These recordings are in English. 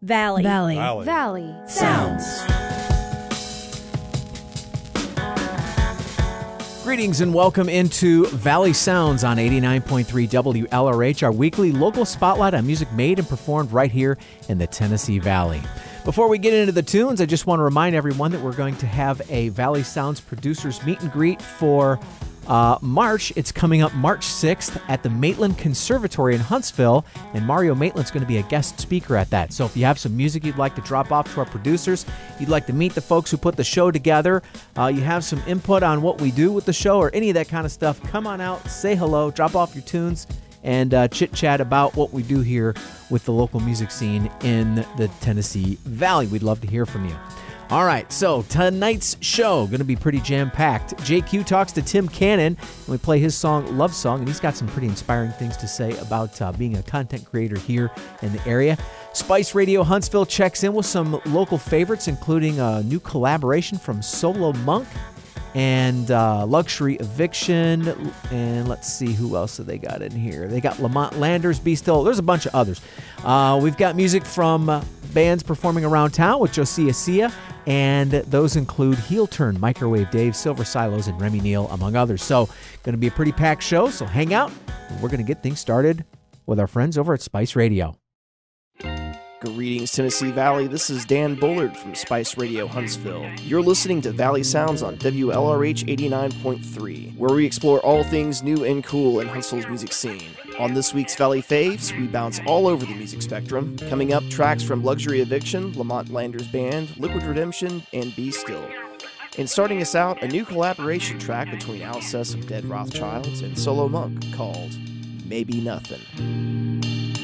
Valley. Valley. Valley. Valley. Sounds. Greetings and welcome into Valley Sounds on 89.3 WLRH, our weekly local spotlight on music made and performed right here in the Tennessee Valley. Before we get into the tunes, I just want to remind everyone that we're going to have a Valley Sounds producers meet and greet for March. It's coming up March 6th at the Maitland Conservatory in Huntsville, and Mario Maitland's going to be a guest speaker at that. So if you have some music you'd like to drop off to our producers, you'd like to meet the folks who put the show together, you have some input on what we do with the show or any of that kind of stuff, come on out, say hello, drop off your tunes, and chit-chat about what we do here with the local music scene in the Tennessee Valley. We'd love to hear from you. All right, so tonight's show going to be pretty jam-packed. JQ talks to Tim Cannon, and we play his song, Love Song, and he's got some pretty inspiring things to say about being a content creator here in the area. Spice Radio Huntsville checks in with some local favorites, including a new collaboration from Solo Monk and Luxury Eviction, and let's see who else have they got in here. They got Lamont Landers, Be Still. There's a bunch of others. We've got music from bands performing around town with Josiah Sia, and those include Heel Turn, Microwave Dave, Silver Silos, and Remy Neal, among others. So, going to be a pretty packed show, so hang out. We're going to get things started with our friends over at Spice Radio. Greetings, Tennessee Valley. This is Dan Bullard from Spice Radio Huntsville. You're listening to Valley Sounds on WLRH 89.3, where we explore all things new and cool in Huntsville's music scene. On this week's Valley Faves, we bounce all over the music spectrum. Coming up, tracks from Luxury Eviction, Lamont Landers Band, Liquid Redemption, and Be Still. And starting us out, a new collaboration track between Alcest of Dead Rothschilds and Solo Monk called Maybe Nothing.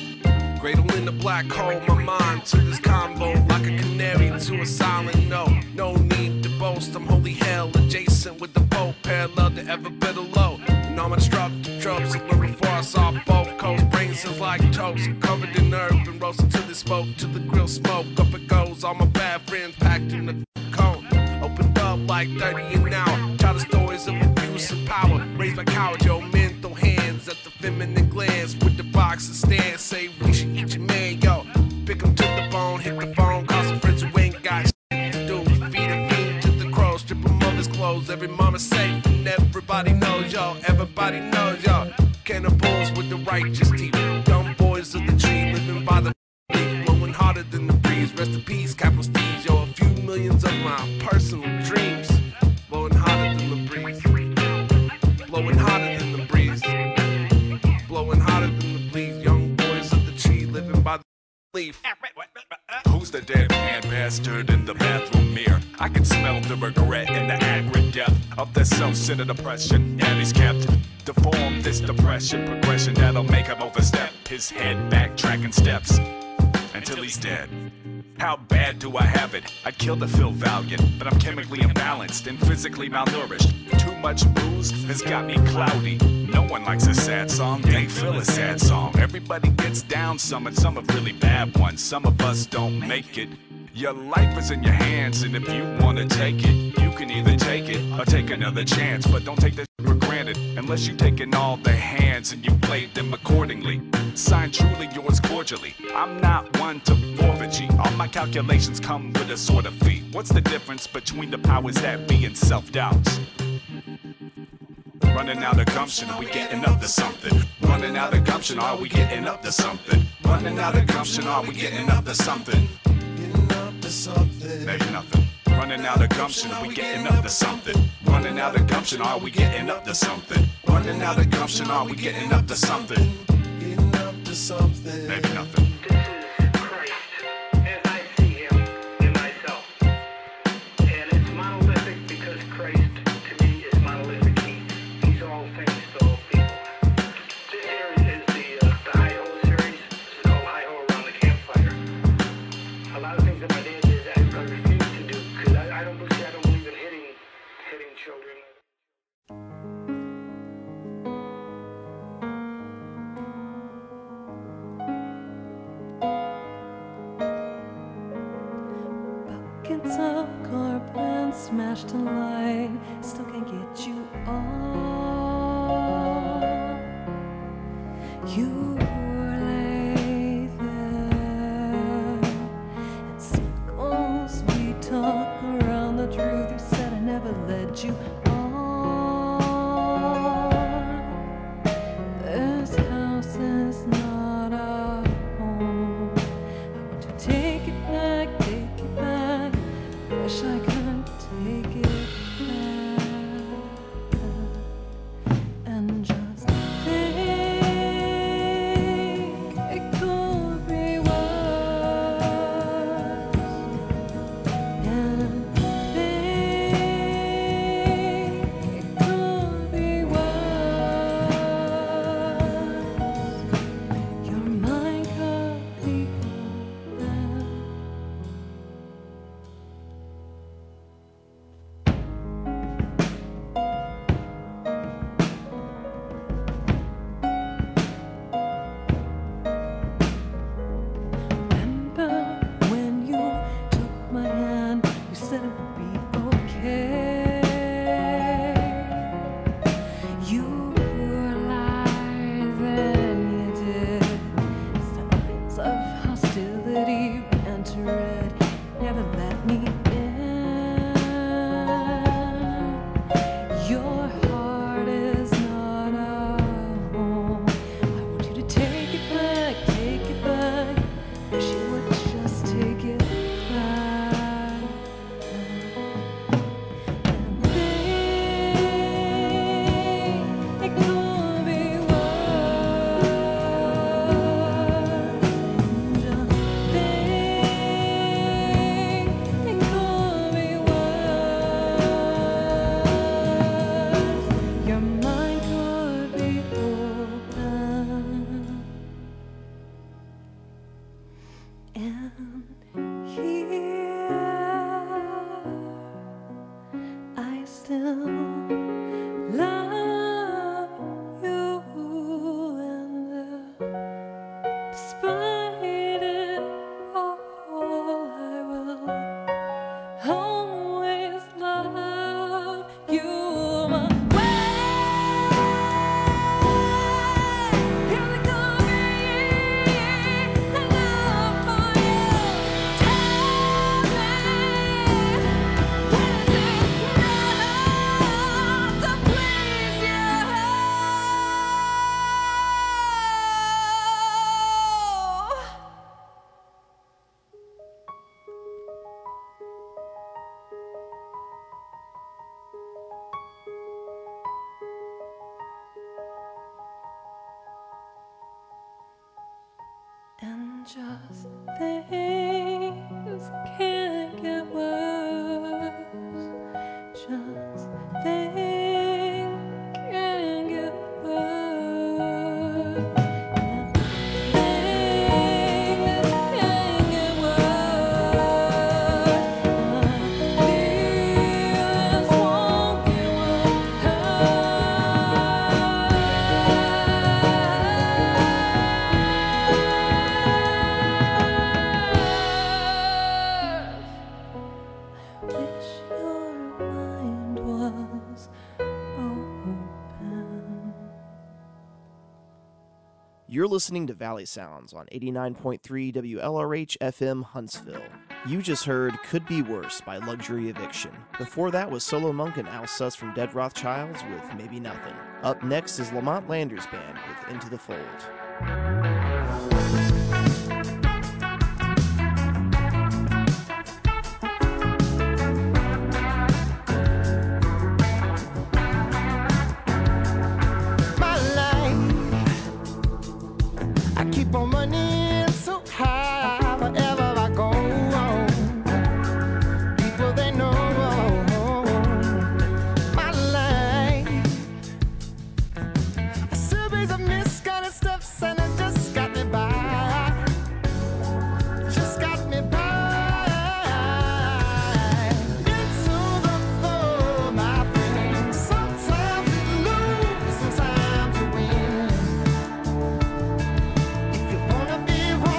Cradle in the black hole, my mind to this combo like a canary to a silent note. No need to boast, I'm holy hell adjacent with the Pope, parallel to ever better low. And all my destructive tropes, a little before I saw both coasts. Brain cells like toast, covered in herb and roasted till they spoke to the grill smoke. Up it goes, all my bad friends packed in the cone. Opened up like 30 an hour. Tell the stories of abuse and power. Raised by coward, yo, men throw hands at the feminine glance with the box and stand. Say we should eat your man, yo. Pick him to the bone, hit the phone, call some friends who ain't got shit to do. Feed a fiend to the crows, strip him of his clothes. Every mama's safe and everybody knows, yo. Everybody knows, yo. Cannibals with the righteous teeth. Dumb boys of the tree, living by the leaf. Blowing harder than the breeze. Rest in peace, capital Steve's, yo. A few millions of my personal dreams. Blowing harder than the breeze. Blowing harder than the breeze. Blowing harder than the breeze. Young boys of the tree, living by the leaf. Who's the deadpan bastard in the bathroom mirror? I can smell the regret and the angry death of the self-centered oppression. And he's kept to form this depression progression that'll make him overstep his head backtracking steps until he's dead. How bad do I have it? I'd kill to feel valiant, but I'm chemically imbalanced and physically malnourished. Too much booze has got me cloudy. No one likes a sad song, they feel a sad song. Everybody gets down some, and some are really bad ones. Some of us don't make it. Your life is in your hands, and if you want to take it, you can either take it or take another chance. But don't take that for granted, unless you've taken all the hands and you played them accordingly. Signed truly yours cordially. I'm not one to forfeit G. All my calculations come with a sort of fee. What's the difference between the powers that be and self-doubts? Running out of gumption, are we getting up to something? Running out of gumption, are we getting up to something? Running out of gumption, are we getting up to something? Maybe nothing. Running out of gumption, are we getting up to something? Running out of gumption, are we getting up to something? Running out of gumption, are we getting up to something? Getting up to something. Maybe nothing. Smashed in light, still can't get you off. You lay there take it back, take it back. Wish I could take it back and just think it could be worse, and think it could be worse. Your mind could be open. Remember when you took my hand, you said it would be okay. You realized then you did. Signs of hostility entered, never let me in. Your heart is not a home. I want you to take it back, take it back. Wish you would just take it back and think it could be worse. Just think it could be worse. Your mind could be open. And here I still love you, and despite it all, I will always love you my way. Here we go again, love for you. Tell me, what is it enough to please you? And just things can't get worse. Just things can't get worse. And things can't get worse. This won't get Wish your mind was open. You're listening to Valley Sounds on 89.3 WLRH FM Huntsville. You just heard Could Be Worse by Luxury Eviction. Before that was Solo Monk and Al Suss from Dead Rothschilds with Maybe Nothing. Up next is Lamont Landers Band with Into the Fold. My life, I keep on running so high wherever I go. People they know my life, a series of misguided steps, and it just got me by. Just got me by. Into the flow, my friend. Sometimes you lose, sometimes you win. If you wanna be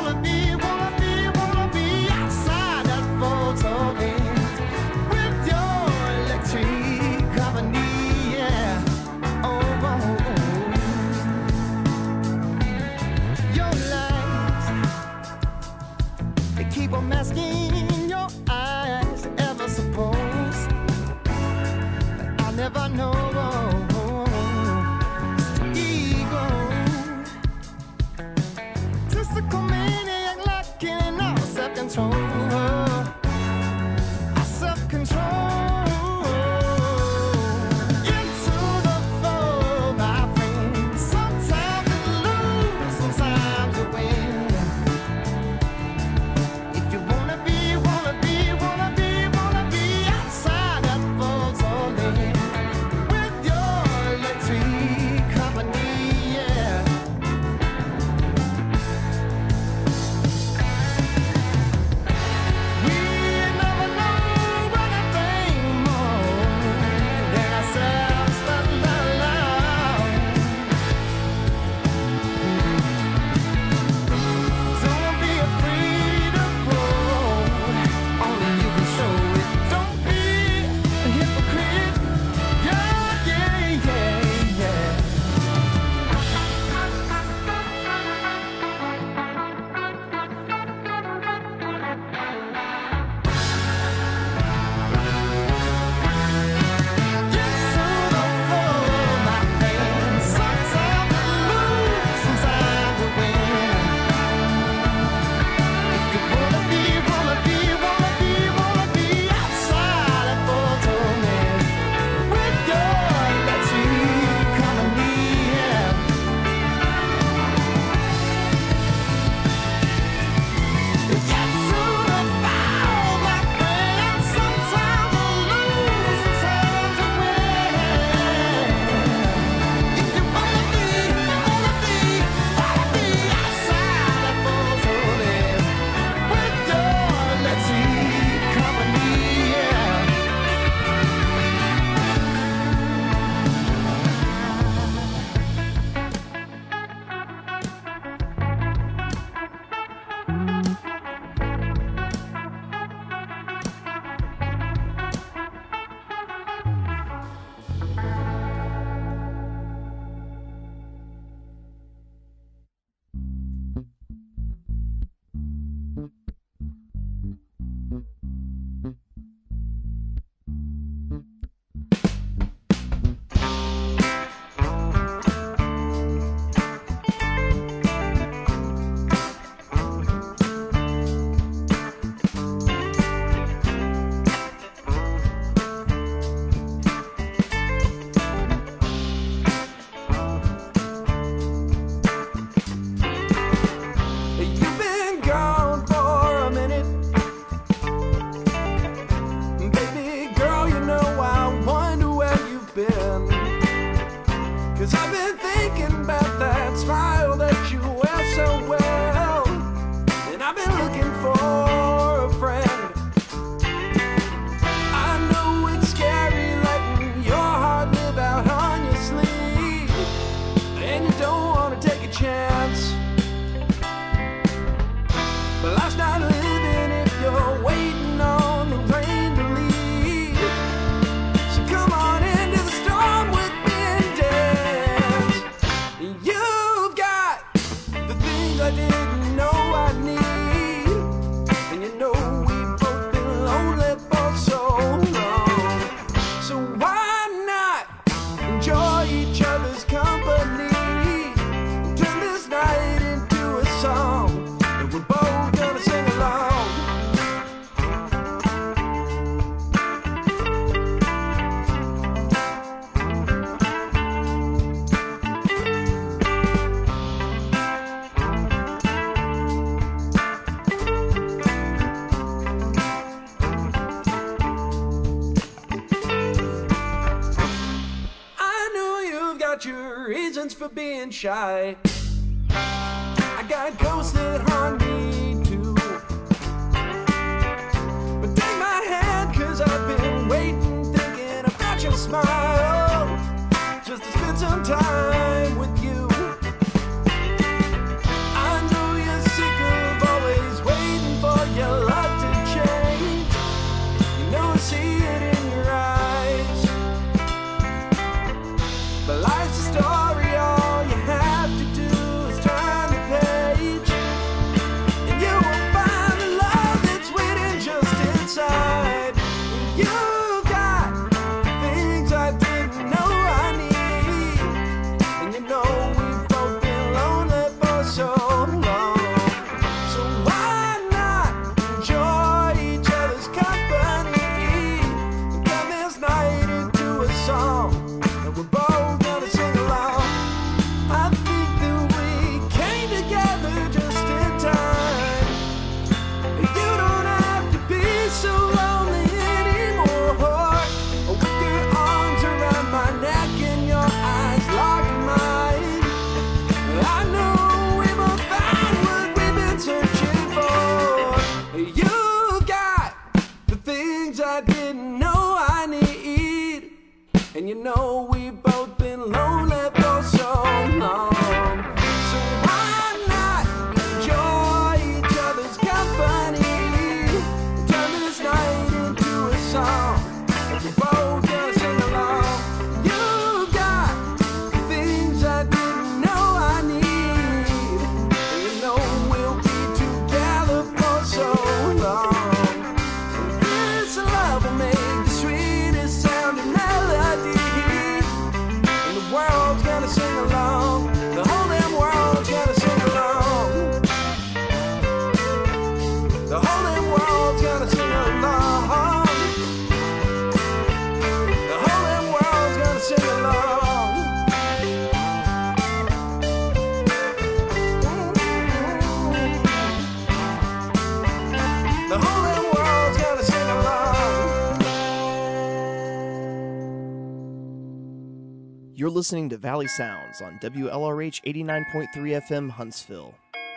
outside that photo lens with your electric company, yeah. Oh, your lies, they keep on masking your eyes. Ever suppose that I'll never know? It's the ego, mystical maniac lacking in all self control. Self-control. Into the fold, my friend. Sometimes you lose, sometimes you win. If you wanna be outside that fold only with your electric company, yeah. We never know anything more than ourselves, but love. Don't be afraid to grow. Only you can show it. Don't be a hypocrite. Yeah, yeah, yeah, yeah. You've been gone for a minute, baby girl. You know I wonder where you've been. 'Cause I've been thinking about that smile that you wear so well, and I've been looking for a friend. I know it's scary letting your heart live out on your sleeve, and you don't want to take a chance. But life's not living if you're waiting on the rain to leave. So come on into the storm with me and dance. You've got the things I didn't know I need, and you know we've both been lonely for so long. So why not enjoy each other's company? Turn this night into a song, and we're both gonna sing along. I know you've got your reasons for being shy. I got ghosts that haunt me too. But take my hand, 'cause I've been waiting, thinking about your smile, just to spend some time with you. I know you're sick of always waiting for your love to change. You know I see it in your eyes. But life's a story, all you have to do is turn the page. And you know we've both been lonely for so long. So why not enjoy each other's company? Turn this night into a song, and we're both gonna sing along. You got things I didn't know I need. And you know we'll be together for so long. And this love will make the sweetest sounding melody. And the world's gonna sing along. The whole damn world's gonna sing along. The whole damn world's gonna sing along. The whole damn world's gonna sing along. The whole damn world's gonna sing along. You're listening to Valley Sounds on WLRH 89.3 FM Huntsville.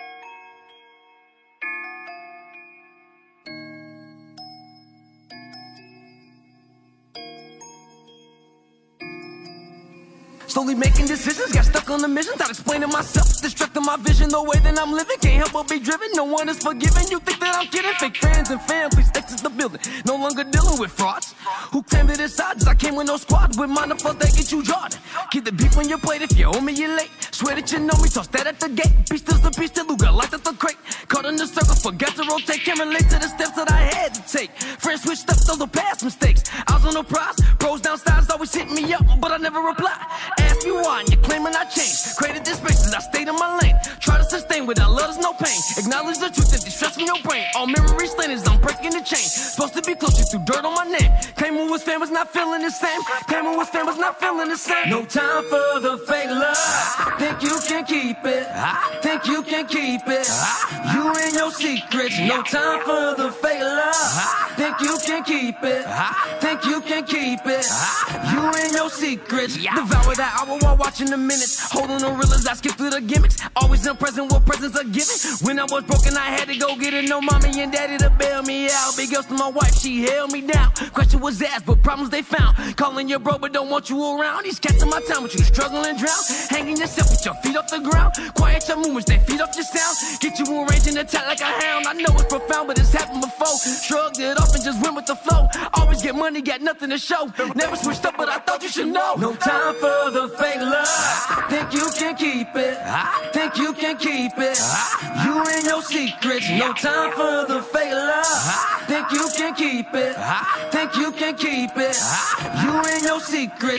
Slowly making decisions, got stuck on the mission, thought explaining myself, distracting my vision, the way that I'm living, can't help but be driven, no one is forgiven, you think that I'm kidding, fake fans and families, exit the building, no longer dealing with frauds, who claimed it inside, I came with no squad, with mine, fuck they get you jarred, keep the beat when you played, if you owe me, you're late, swear that you know me, toss that at the gate, beat stills the beast, still got lights at the crate, caught in the circle, forgot to rotate, can't relate to the steps that I had to take, friends switched up, those are past mistakes, I was on the prize, pros downstairs always hit me up, but I never reply. Ask me why, and you're claiming I changed. Created this space, I stayed in my lane. Try to sustain without love, there's no pain. Acknowledge the truth and distress from your brain. All memories slain as I'm breaking the chain. Supposed to be close, you threw dirt on my name. Claiming was famous, not feeling the same. Claiming was famous, not feeling the same. No time for the fake love. Think you can keep it. Think you can keep it. You and your secrets. No time for the fake love. Think you can keep it. Think you can keep it. You and your secrets. Devour that hour while watching the minutes. Holding the realize I skip through the gimmicks. Always in present what presents are given. When I was broken, I had to go get it. No mommy and daddy to bail me out. Big ups to my wife, she held me down. Question was asked, but problems they found. Calling your bro, but don't want you around. These cats in my town, but you struggle and drown. Hanging yourself with your feet off the ground. Quiet your movements, they feed off your sound. Get you arranged and attack like a hound. I know it's profound, but it's happened before. Shrugged it off and just went with the flow. Always get money, got nothing to show. Never switched up, but I thought you should know. No time for the fake love. Think you can keep it. Think you can keep it. You and your secrets. No time for the fake love. Think you can keep it. Think you can keep it. You and your secrets.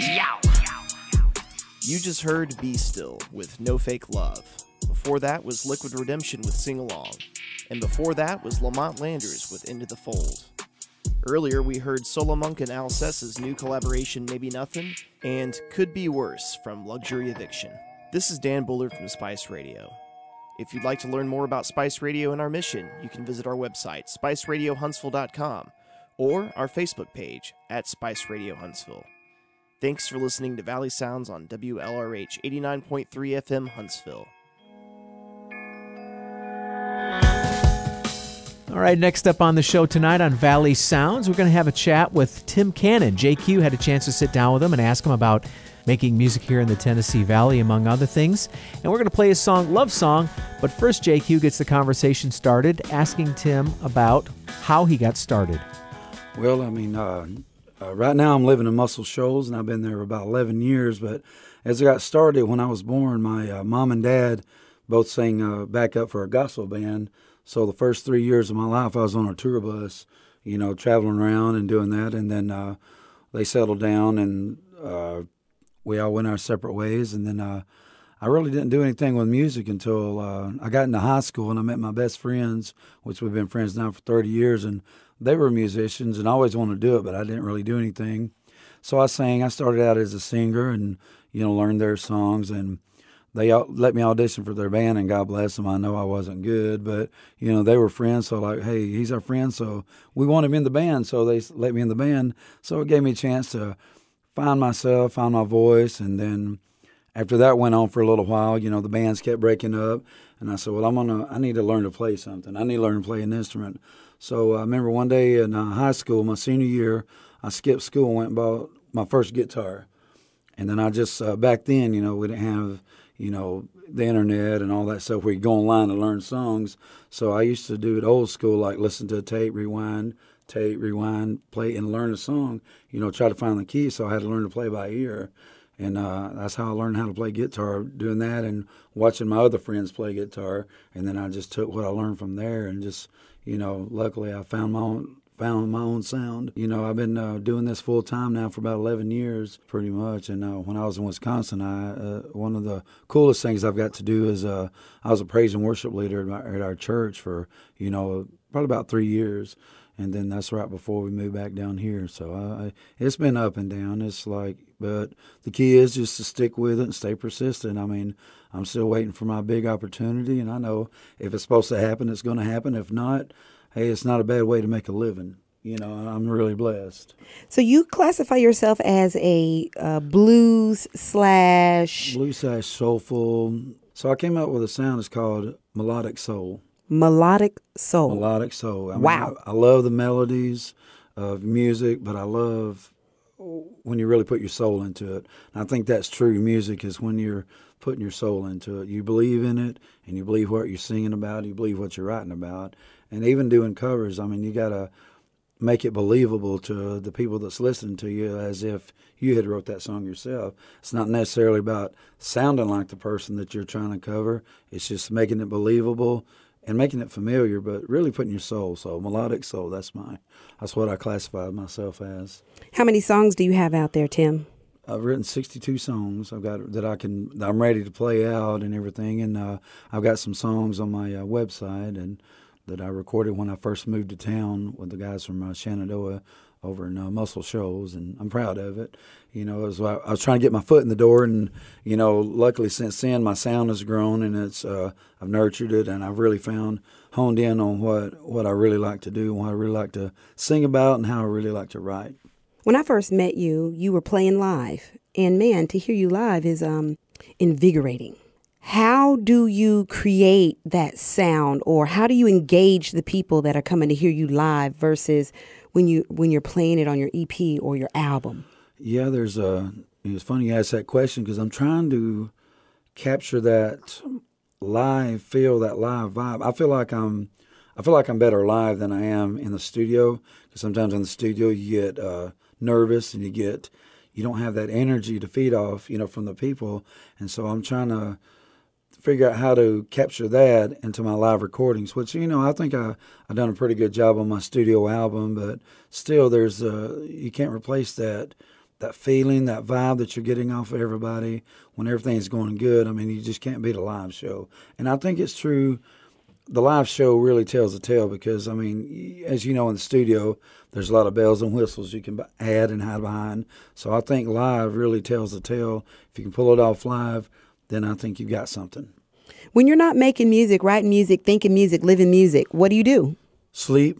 You just heard Be Still with No Fake Love. Before that was Liquid Redemption with Sing Along. And before that was Lamont Landers with Into the Fold. Earlier we heard Solo Monk and Alcessa's new collaboration Maybe Nothing and Could Be Worse from Luxury Eviction. This is Dan Bullard from Spice Radio. If you'd like to learn more about Spice Radio and our mission, you can visit our website, spiceradiohuntsville.com, or our Facebook page at Spice Radio Huntsville. Thanks for listening to Valley Sounds on WLRH 89.3 FM Huntsville. All right, next up on the show tonight on Valley Sounds, we're going to have a chat with Tim Cannon. JQ had a chance to sit down with him and ask him about making music here in the Tennessee Valley, among other things. And we're going to play his song, Love Song. But first, JQ gets the conversation started, asking Tim about how he got started. Well, I mean, right now I'm living in Muscle Shoals, and I've been there about 11 years. But as I got started, when I was born, my mom and dad both sang backup for a gospel band. So the first 3 years of my life, I was on a tour bus, you know, traveling around and doing that. And then they settled down, and we all went our separate ways. And then I really didn't do anything with music until I got into high school, and I met my best friends, which we've been friends now for 30 years. And they were musicians, and I always wanted to do it, but I didn't really do anything. So I sang. I started out as a singer and, you know, learned their songs. And they let me audition for their band, and God bless them, I know I wasn't good, but, you know, they were friends, so like, hey, he's our friend, so we want him in the band, so they let me in the band. So it gave me a chance to find myself, find my voice, and then after that went on for a little while, you know, the bands kept breaking up, and I said, well, I need to learn to play something. I need to learn to play an instrument. So I remember one day in high school, my senior year, I skipped school and went and bought my first guitar. And then I just, back then, we didn't have, the internet and all that stuff where you go online and learn songs. So I used to do it old school, like listen to a tape, rewind, play, and learn a song, try to find the key. So I had to learn to play by ear. And that's how I learned how to play guitar, doing that and watching my other friends play guitar. And then I just took what I learned from there and just, luckily I found my own sound. I've been doing this full time now for about 11 years, pretty much. And when I was in Wisconsin, one of the coolest things I've got to do is I was a praise and worship leader at our church for, probably about 3 years. And then that's right before we moved back down here. So it's been up and down. But the key is just to stick with it and stay persistent. I mean, I'm still waiting for my big opportunity, and I know if it's supposed to happen, it's going to happen. If not, hey, it's not a bad way to make a living. I'm really blessed. So you classify yourself as a blues slash soulful. So I came up with a sound that's called melodic soul. Melodic soul. Melodic soul. Wow. I love the melodies of music, but I love when you really put your soul into it. And I think that's true music is when you're putting your soul into it. You believe in it, and you believe what you're singing about, you believe what you're writing about. And even doing covers, you got to make it believable to the people that's listening to you as if you had wrote that song yourself. It's not necessarily about sounding like the person that you're trying to cover. It's just making it believable and making it familiar, but really putting your soul. So melodic soul, that's what I classify myself as. How many songs do you have out there, Tim? I've written 62 songs. I've got that I'm ready to play out and everything, and I've got some songs on my website and that I recorded when I first moved to town with the guys from Shenandoah over in Muscle Shoals, and I'm proud of it. I was trying to get my foot in the door, and luckily since then my sound has grown, and it's I've nurtured it, and I've really honed in on what I really like to do, what I really like to sing about, and how I really like to write. When I first met you, you were playing live, and man, to hear you live is invigorating. How do you create that sound, or how do you engage the people that are coming to hear you live versus when you're playing it on your EP or your album? Yeah, it's funny you ask that question because I'm trying to capture that live feel, that live vibe. I feel like I'm better live than I am in the studio, because sometimes in the studio you get nervous and you don't have that energy to feed off, from the people. And so I'm trying to figure out how to capture that into my live recordings, which, I think I've done a pretty good job on my studio album, but still you can't replace that feeling, that vibe that you're getting off of everybody when everything's going good. You just can't beat a live show. And I think it's true. The live show really tells the tale because, as you know, in the studio, there's a lot of bells and whistles you can add and hide behind. So I think live really tells the tale. If you can pull it off live, then I think you've got something. When you're not making music, writing music, thinking music, living music, what do? Sleep.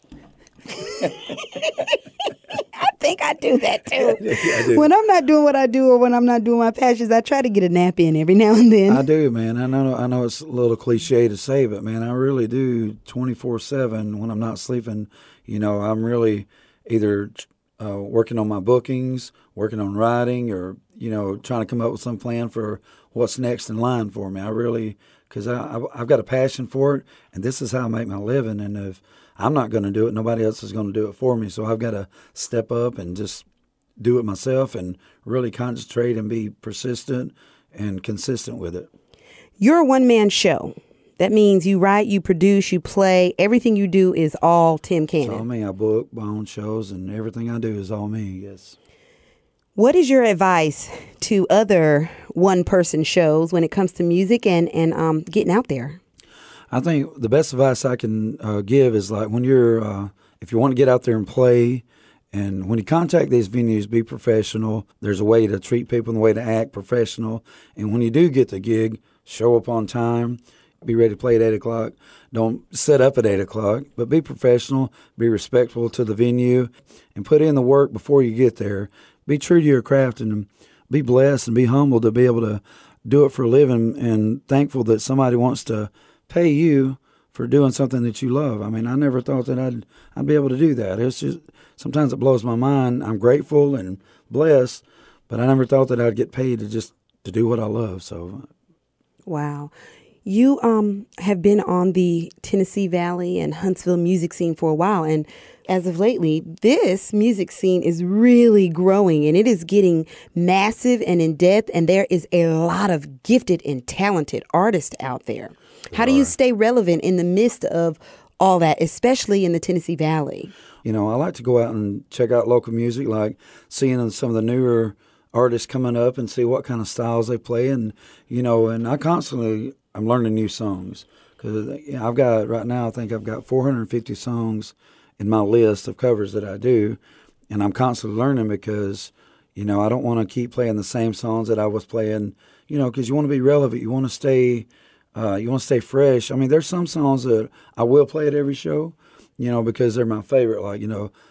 I think I do that too. I do. When I'm not doing what I do, or when I'm not doing my passions, I try to get a nap in every now and then. I do, man. I know it's a little cliche to say, but man, I really do 24/7 when I'm not sleeping. I'm really either working on my bookings, working on writing, or trying to come up with some plan for what's next in line for me. I really, because I've got a passion for it, and this is how I make my living. And if I'm not going to do it, nobody else is going to do it for me. So I've got to step up and just do it myself and really concentrate and be persistent and consistent with it. You're a one-man show. That means you write, you produce, you play. Everything you do is all Tim Cannon. It's all me. I book my own shows, and everything I do is all me, yes. What is your advice to other one-person shows when it comes to music and getting out there? I think the best advice I can give is like when if you want to get out there and play, and when you contact these venues, be professional. There's a way to treat people and a way to act professional. And when you do get the gig, show up on time. Be ready to play at 8 o'clock. Don't set up at 8 o'clock, but be professional, be respectful to the venue, and put in the work before you get there. Be true to your craft and be blessed and be humble to be able to do it for a living, and thankful that somebody wants to pay you for doing something that you love. I never thought that I'd be able to do that. It's just sometimes it blows my mind. I'm grateful and blessed, but I never thought that I'd get paid to do what I love. So, Wow. You have been on the Tennessee Valley and Huntsville music scene for a while, and as of lately, this music scene is really growing, and it is getting massive and in depth, and there is a lot of gifted and talented artists out there. How do you stay relevant in the midst of all that, especially in the Tennessee Valley? I like to go out and check out local music, like seeing some of the newer artists coming up and see what kind of styles they play, and and I'm learning new songs because I've got right now. I think I've got 450 songs in my list of covers that I do, and I'm constantly learning because I don't want to keep playing the same songs that I was playing. Because you want to be relevant, you want to stay fresh. I mean, there's some songs that I will play at every show, because they're my favorite. Like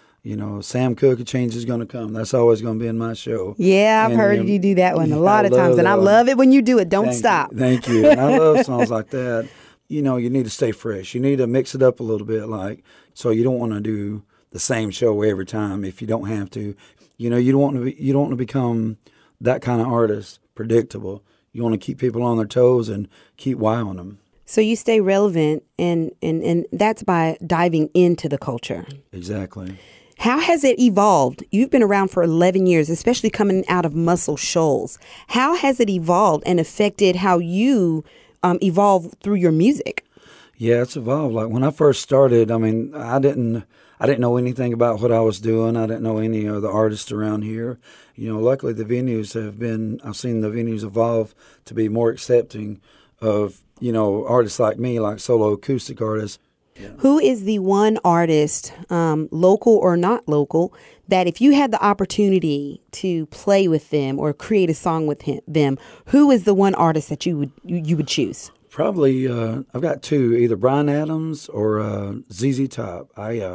Sam Cooke, A Change Is Gonna Come. That's always going to be in my show. Yeah, I've heard you do that one a lot of times, and I love it when you do it. Don't stop. Thank you. And I love songs like that. You need to stay fresh. You need to mix it up a little bit, so you don't want to do the same show every time if you don't have to. You don't want to become that kind of artist, predictable. You want to keep people on their toes and keep wowing them. So you stay relevant, and that's by diving into the culture. Exactly. How has it evolved? You've been around for 11 years, especially coming out of Muscle Shoals. How has it evolved and affected how you evolve through your music? Yeah, it's evolved. Like when I first started, I mean, I didn't know anything about what I was doing. I didn't know any of the artists around here. Luckily the venues I've seen the venues evolve to be more accepting of, artists like me, like solo acoustic artists. Yeah. Who is the one artist, local or not local, that if you had the opportunity to play with them or create a song with them, who is the one artist that you would choose? Probably, I've got two, either Bryan Adams or ZZ Top.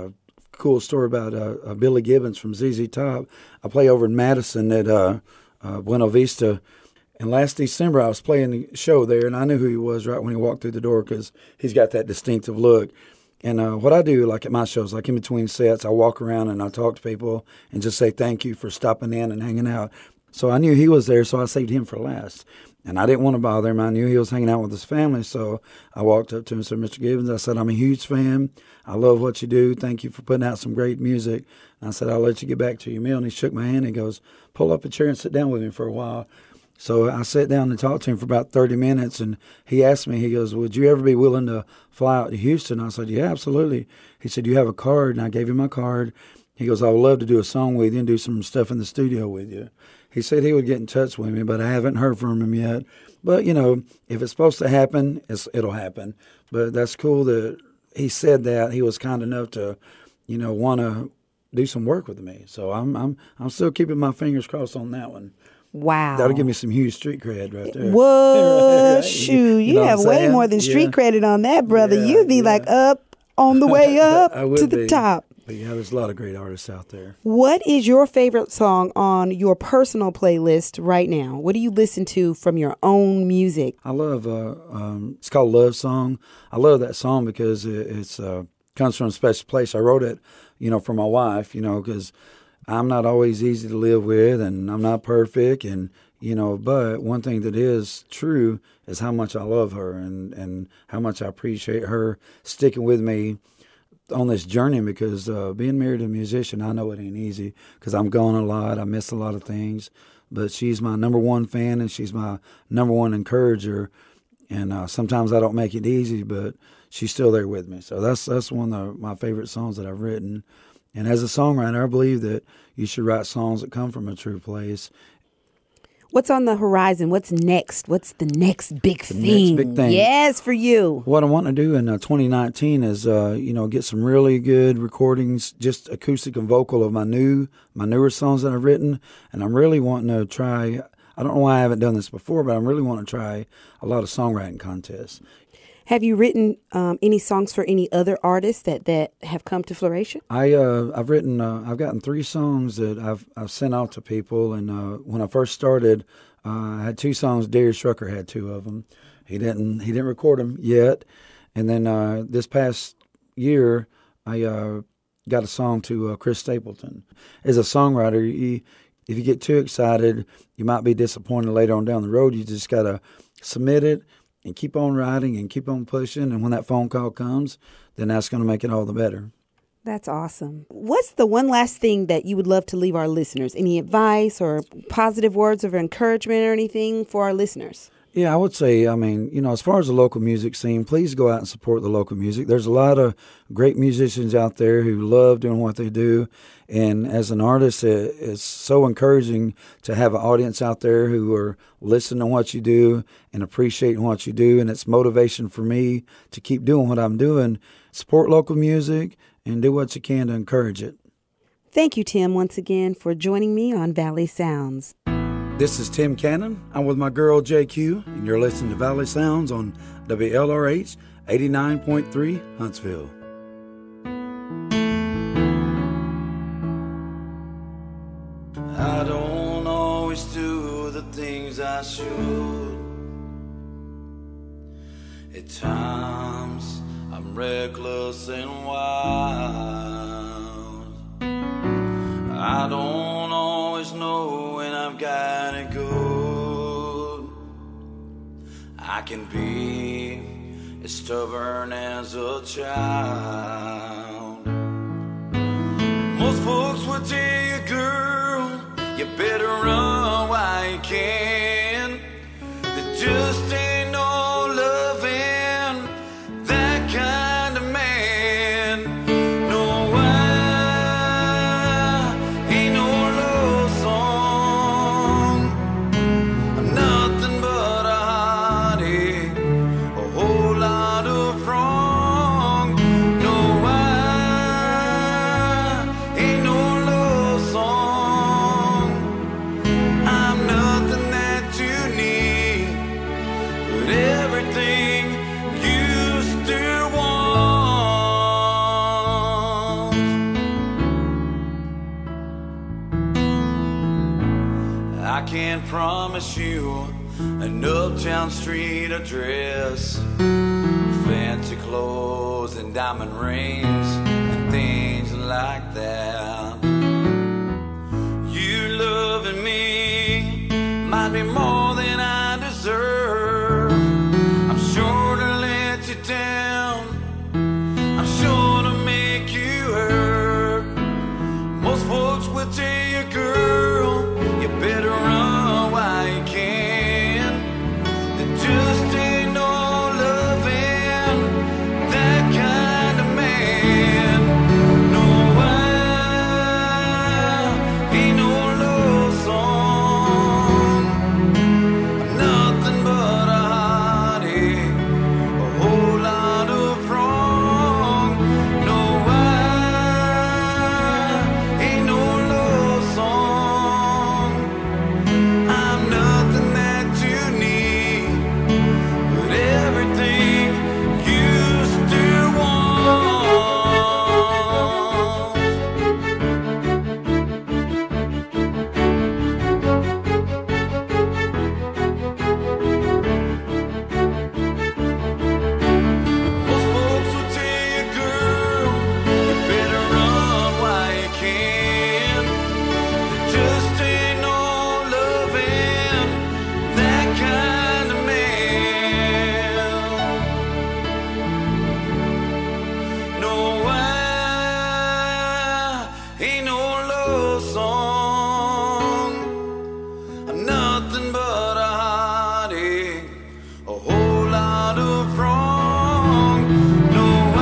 Cool story about Billy Gibbons from ZZ Top. I play over in Madison at Buena Vista. And last December, I was playing the show there, and I knew who he was right when he walked through the door because he's got that distinctive look. And what I do, like at my shows, like in between sets, I walk around and I talk to people and just say thank you for stopping in and hanging out. So I knew he was there, so I saved him for last. And I didn't want to bother him. I knew he was hanging out with his family, so I walked up to him and said, Mr. Gibbons, I said, I'm a huge fan. I love what you do. Thank you for putting out some great music. And I said, I'll let you get back to your meal. And he shook my hand and he goes, pull up a chair and sit down with me for a while. So I sat down and talked to him for about 30 minutes, and he asked me, he goes, would you ever be willing to fly out to Houston? I said, yeah, absolutely. He said, you have a card? And I gave him my card. He goes, I would love to do a song with you and do some stuff in the studio with you. He said he would get in touch with me, but I haven't heard from him yet. But, if it's supposed to happen, it'll happen. But that's cool that he said that. He was kind enough to, want to do some work with me. So I'm still keeping my fingers crossed on that one. Wow. That'll give me some huge street cred right there. Whoa, Right? shoot. You know what have I'm way saying? more than street Yeah. credit on that, brother. Yeah, You'd be like up on the way up I would to the be. top. But yeah, there's a lot of great artists out there. What is your favorite song on your personal playlist right now? What do you listen to from your own music? I love, it's called Love Song. I love that song because it's comes from a special place. I wrote it, for my wife, because I'm not always easy to live with and I'm not perfect. And, but one thing that is true is how much I love her and how much I appreciate her sticking with me on this journey because being married to a musician, I know it ain't easy because I'm gone a lot. I miss a lot of things. But she's my number one fan and she's my number one encourager. And sometimes I don't make it easy, but she's still there with me. So that's one of my favorite songs that I've written. And as a songwriter, I believe that you should write songs that come from a true place. What's on the horizon? What's next? What's the next big thing? Next big thing. Yes, for you. What I want to do in 2019 is, get some really good recordings, just acoustic and vocal of my newer songs that I've written. And I'm really wanting to try, I don't know why I haven't done this before, but I'm really wanting to try a lot of songwriting contests. Have you written any songs for any other artists that have come to Floration? I've written, I've gotten 3 songs that I've sent out to people. And when I first started, I had 2 songs. Darius Rucker had 2 of them. He didn't record them yet. And then this past year, I got a song to Chris Stapleton. As a songwriter, if you get too excited, you might be disappointed later on down the road. You just got to submit it and keep on writing and keep on pushing. And when that phone call comes, then that's going to make it all the better. That's awesome. What's the one last thing that you would love to leave our listeners? Any advice or positive words of encouragement or anything for our listeners? Yeah, I would say, as far as the local music scene, please go out and support the local music. There's a lot of great musicians out there who love doing what they do. And as an artist, it's so encouraging to have an audience out there who are listening to what you do and appreciating what you do. And it's motivation for me to keep doing what I'm doing. Support local music and do what you can to encourage it. Thank you, Tim, once again for joining me on Valley Sounds. This is Tim Cannon. I'm with my girl JQ, and you're listening to Valley Sounds on WLRH 89.3 Huntsville. I don't always do the things I should. At times I'm reckless and wild. I don't always know when I've got it good. I can be as stubborn as a child. Most folks would tell you, girl, you better run while you can. There just ain't no loving that kind of man. No, I ain't no love song. I'm nothing but a heartache, a whole lot of wrong. No, I ain't no love song. I'm nothing that you need, but everything you still want. I can't promise you an uptown street address, fancy clothes and diamond rings and things like that. You loving me might be more than I deserve. I'm sure to let you down, I'm sure to make you hurt. Most folks would tell you, girl, you better run while you can. There just ain't no loving that kind of man. No, I ain't no love song. I'm nothing but a heartache, a whole lot of wrong. No, I ain't no love song. I'm nothing that you need, but everything you still want. Most folks will tell you, girl, you better run while you can. There just ain't no loving that kind of man. No, I ain't no love song. I'm nothing but a heartache, a whole lot of wrong. No, I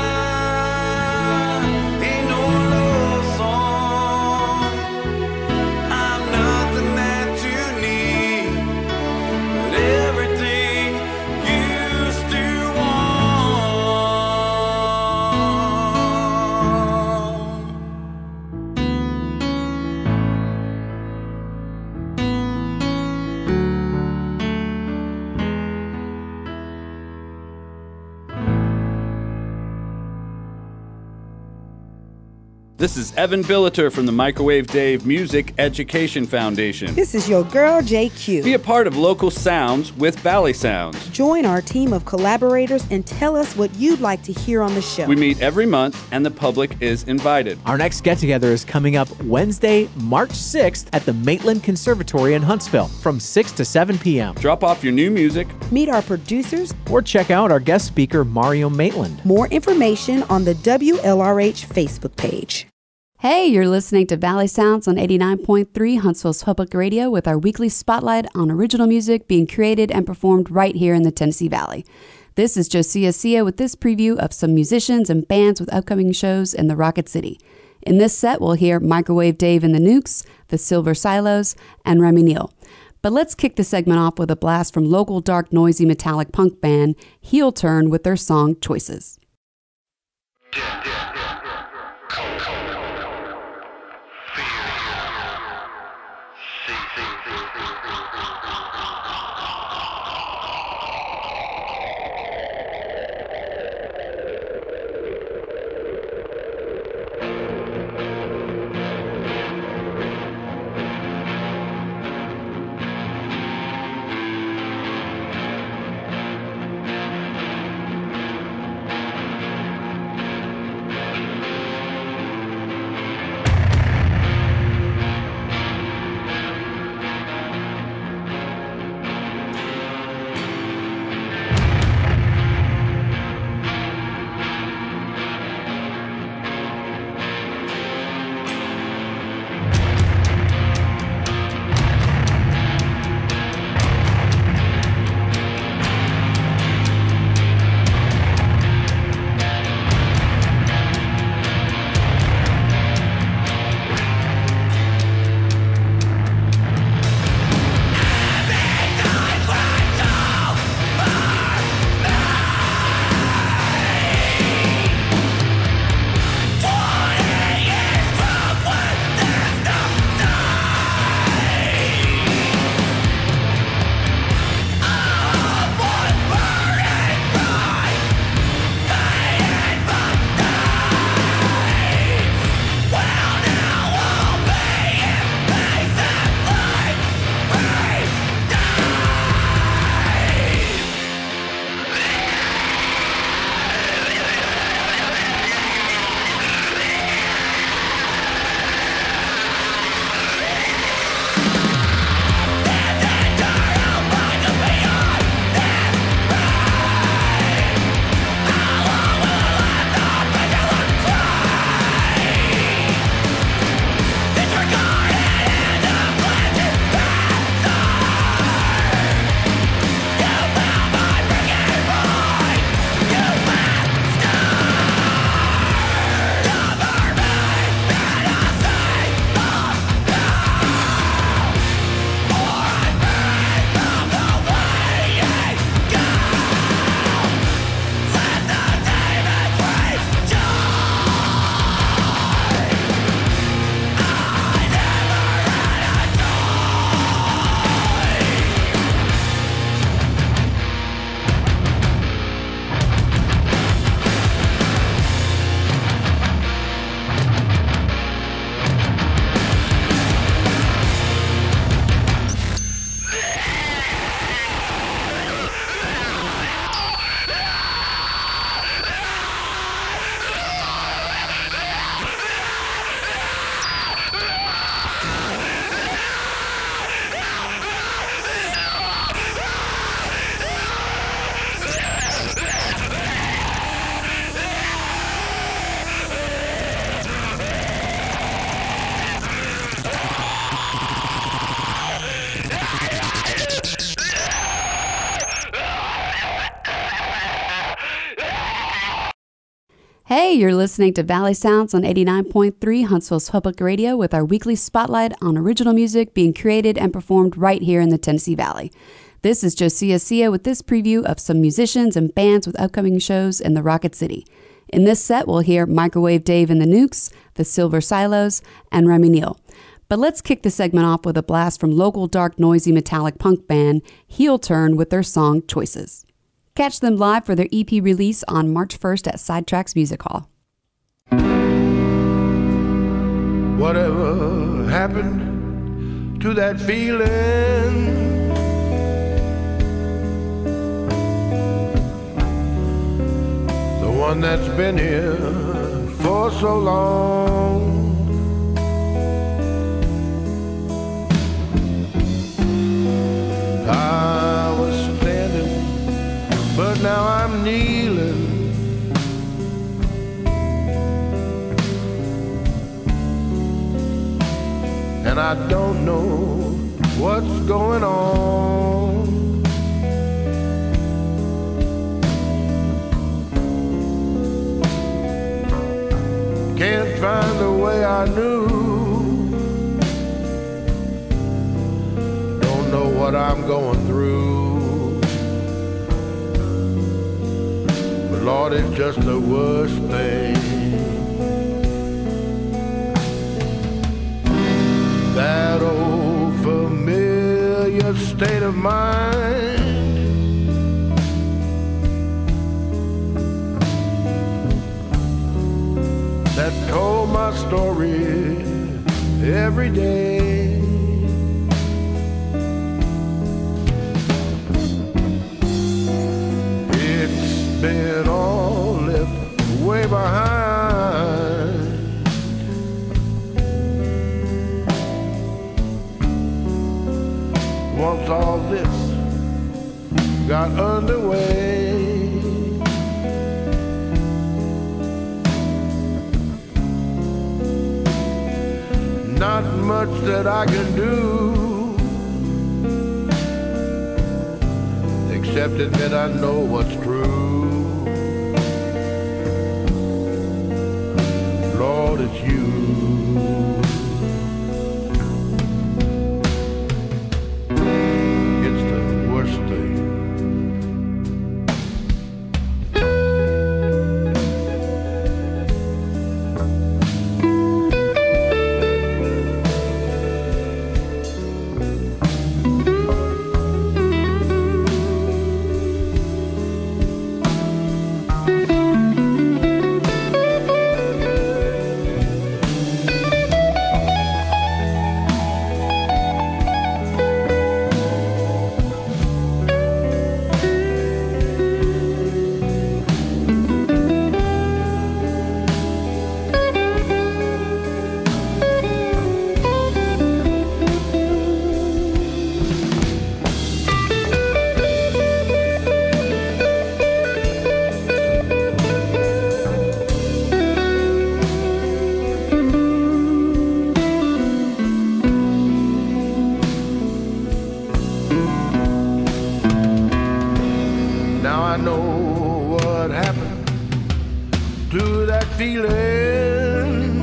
ain't no love song. I'm nothing that you need, but everything you still want. This is Evan Billeter from the Microwave Dave Music Education Foundation. This is your girl, JQ. Be a part of local sounds with Valley Sounds. Join our team of collaborators and tell us what you'd like to hear on the show. We meet every month and the public is invited. Our next get-together is coming up Wednesday, March 6th at the Maitland Conservatory in Huntsville from 6 to 7 p.m. Drop off your new music. Meet our producers. Or check out our guest speaker, Mario Maitland. More information on the WLRH Facebook page. Hey, you're listening to Valley Sounds on 89.3 Huntsville's Public Radio with our weekly spotlight on original music being created and performed right here in the Tennessee Valley. This is Josiah Sia with this preview of some musicians and bands with upcoming shows in the Rocket City. In this set, we'll hear Microwave Dave and the Nukes, the Silver Silos, and Remy Neal. But let's kick the segment off with a blast from local dark, noisy metallic punk band Heel Turn with their song Choices. Hey, you're listening to Valley Sounds on 89.3 Huntsville's Public Radio with our weekly spotlight on original music being created and performed right here in the Tennessee Valley. This is Josiah Sia with this preview of some musicians and bands with upcoming shows in the Rocket City. In this set, we'll hear Microwave Dave and the Nukes, the Silver Silos, and Remy Neal. But let's kick the segment off with a blast from local dark, noisy metallic punk band Heel Turn with their song Choices. Catch them live for their EP release on March 1st at Sidetracks Music Hall. Whatever happened to that feeling? The one that's been here for so long. I was standing, but now I'm kneeling. And I don't know what's going on. Can't find the way I knew. Don't know what I'm going through. But Lord, it's just the worst thing. That old familiar state of mind. That told my story every day. It's been all left way behind. Once all this got underway, not much that I can do, except admit I know what's true. Lord, it's you. Feeling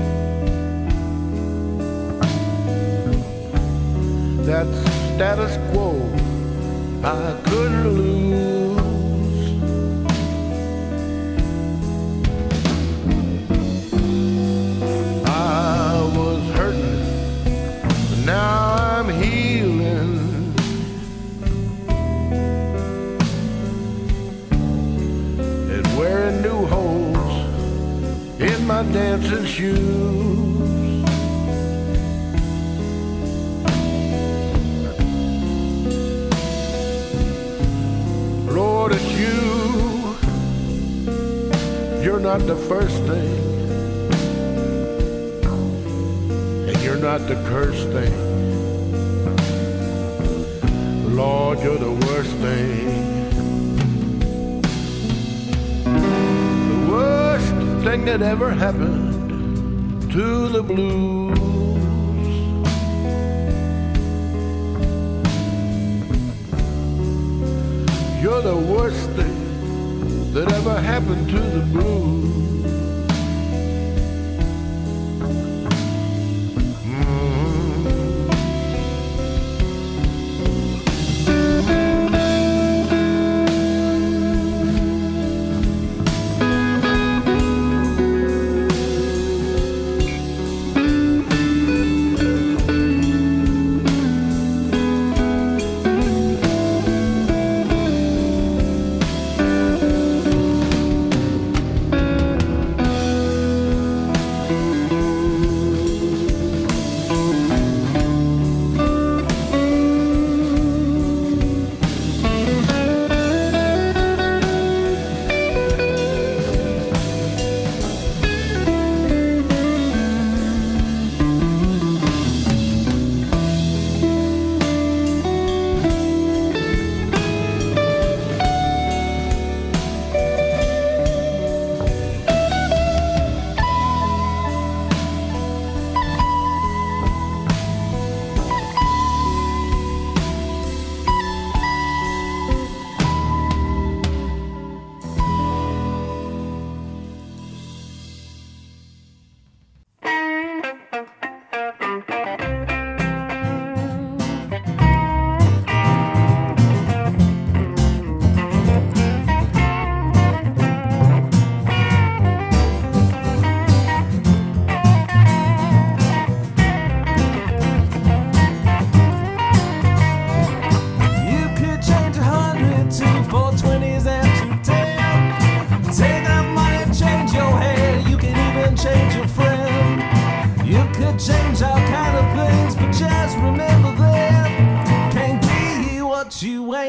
that status quo I couldn't lose. I was hurting, but now I'm healing. And wearing new holes in my dancing shoes. Lord, it's you. You're not the first thing, and you're not the cursed thing. Lord, you're the worst thing. Thing that ever happened to the blues. You're the worst thing that ever happened to the blues.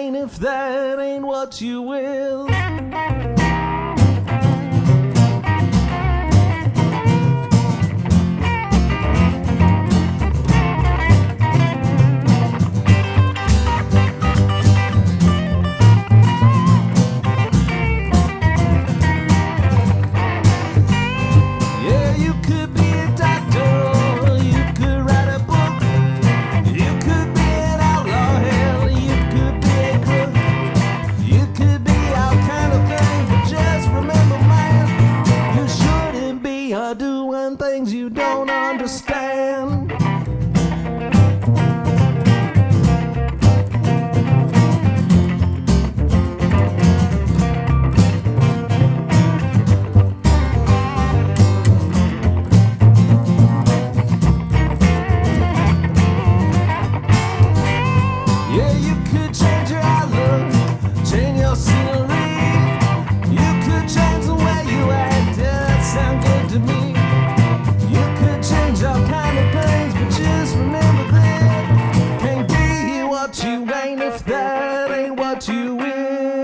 ain't if that ain't what you will. Yeah, you could be a doctor, you could write a book, you could be an outlaw, hell, you could be a crook, you could be all kind of things, but just remember, man, you shouldn't be doing things you don't understand. Yeah, you could change your outlook, change your scenery. You could change the way you act, that sound good to me. You could change all kind of things, but just remember that can't be what you ain't if that ain't what you is.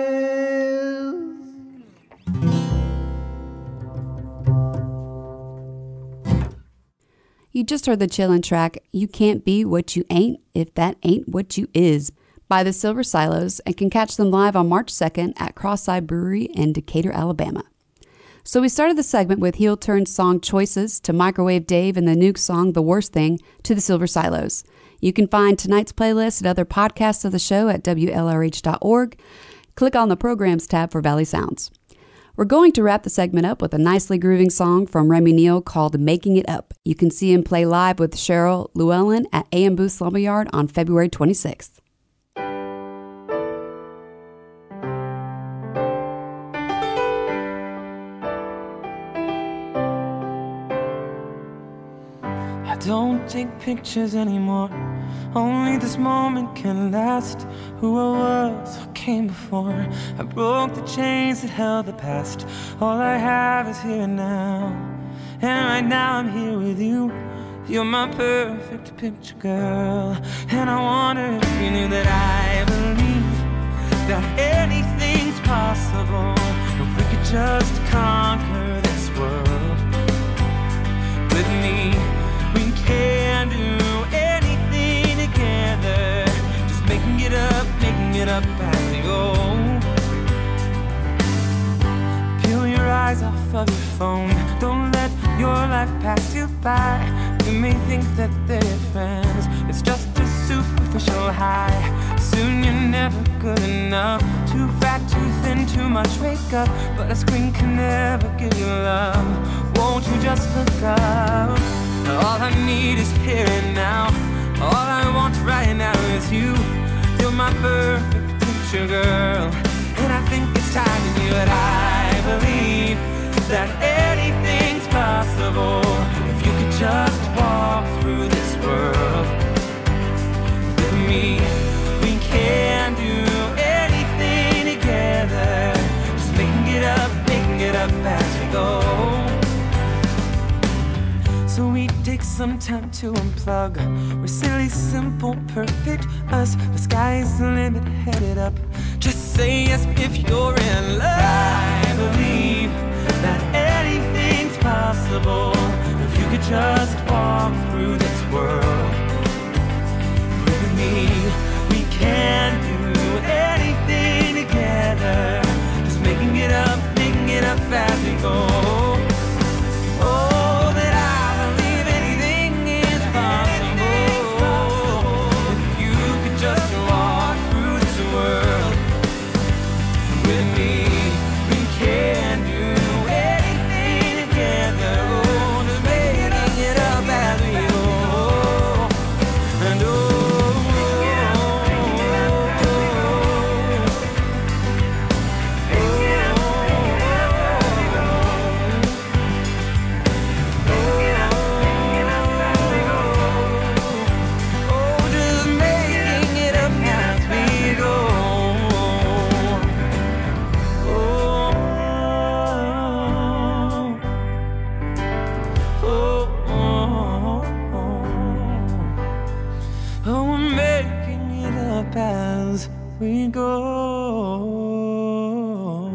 You just heard the chillin' track, You Can't Be What You Ain't If That Ain't What You Is, by the Silver Silos, and can catch them live on March 2nd at Cross-Eye Brewery in Decatur, Alabama. So we started the segment with Heel Turn's song Choices, to Microwave Dave and the Nuke song The Worst Thing, to the Silver Silos. You can find tonight's playlist and other podcasts of the show at WLRH.org. Click on the Programs tab for Valley Sounds. We're going to wrap the segment up with a nicely grooving song from Remy Neal called Making It Up. You can see him play live with Cheryl Llewellyn at AM Booth Lumberyard on February 26th. I don't take pictures anymore. Only this moment can last. Who I was, what came before. I broke the chains that held the past. All I have is here and now. And right now I'm here with you. You're my perfect picture, girl. And I wonder if you knew that I believe that anything's possible. If we could just conquer this world. With me, we can do anything together. Just making it up as we go. Peel your eyes off of your phone. Don't let your life pass you by. You may think that they're friends. It's just a superficial high. Soon you're never good enough. Too fat, too thin, too much makeup. But a screen can never give you love. Won't you just look up? All I need is here and now. All I want right now is you. You're my perfect picture, girl. And I think it's time to you that I believe that anything's possible. If you could just walk through this world with me, we can do anything together. Just making it up as we go. So we take some time to unplug. We're silly, simple, perfect us. The sky's the limit, headed up. Just say yes if you're in love. I believe that anything's possible. If you could just walk through this world with me, we can do anything together. Just making it up as we go. Oh, that I believe anything is possible. If you could just walk through this world with me, we can do anything together. Oh, just making it up as we go. And we go.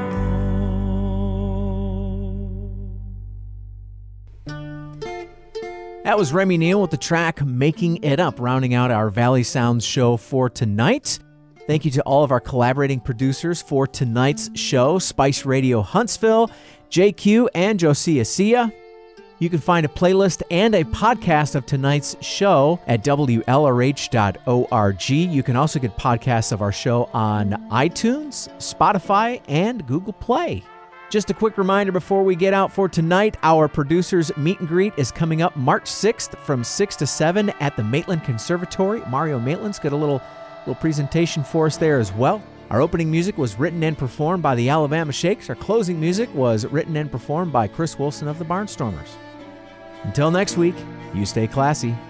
That was Remy Neal with the track Making It Up, rounding out our Valley Sounds show for tonight. Thank you to all of our collaborating producers for tonight's show, Spice Radio Huntsville, JQ, and Josiah Sia. You can find a playlist and a podcast of tonight's show at WLRH.org. You can also get podcasts of our show on iTunes, Spotify, and Google Play. Just a quick reminder before we get out for tonight, our producers meet and greet is coming up March 6th from 6 to 7 at the Maitland Conservatory. Mario Maitland's got a little presentation for us there as well. Our opening music was written and performed by the Alabama Shakes. Our closing music was written and performed by Chris Wilson of the Barnstormers. Until next week, you stay classy.